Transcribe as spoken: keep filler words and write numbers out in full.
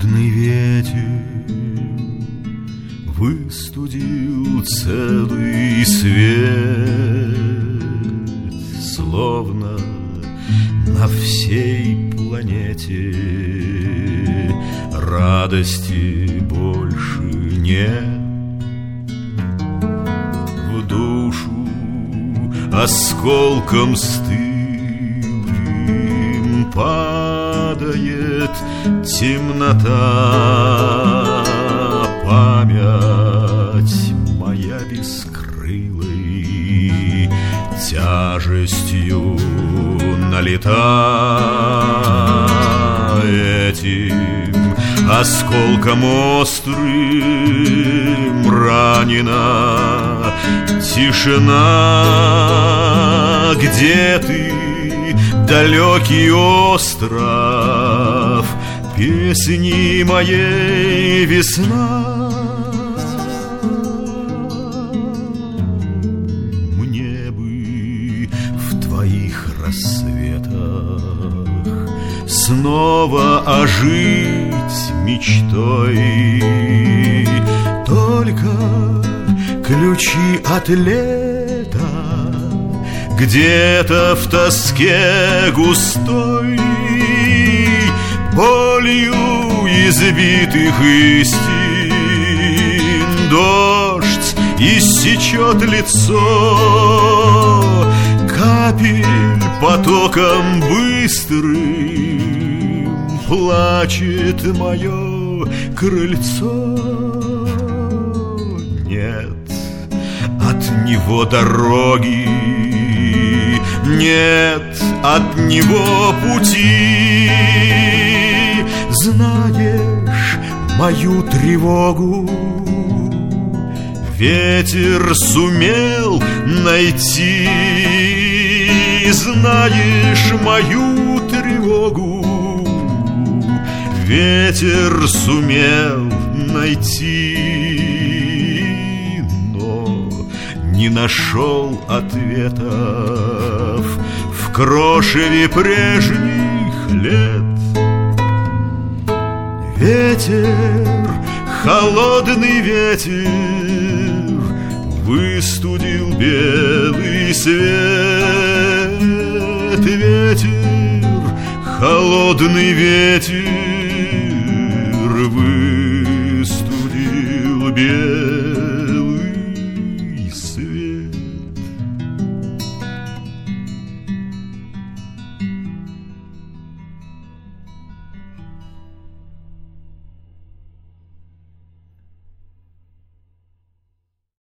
холодный ветер выстудил целый свет, словно на всей планете радости больше нет. В душу осколком стылым падает темнота, память моя бескрылой тяжестью налета. Этим осколком острым ранена тишина. Где ты, далекий остров, песни моей весна? Мне бы в твоих рассветах снова ожить мечтой. Только ключи от лета где-то в тоске густой, болью избитых истин дождь иссечет лицо, капель потоком быстрым плачет мое крыльцо. Нет от него дороги, нет от него пути. Знаешь мою тревогу, ветер сумел найти. Знаешь мою тревогу, ветер сумел найти, но не нашел ответов в крошеве прежних лет. Ветер, холодный ветер, выстудил белый свет. Ветер, холодный ветер,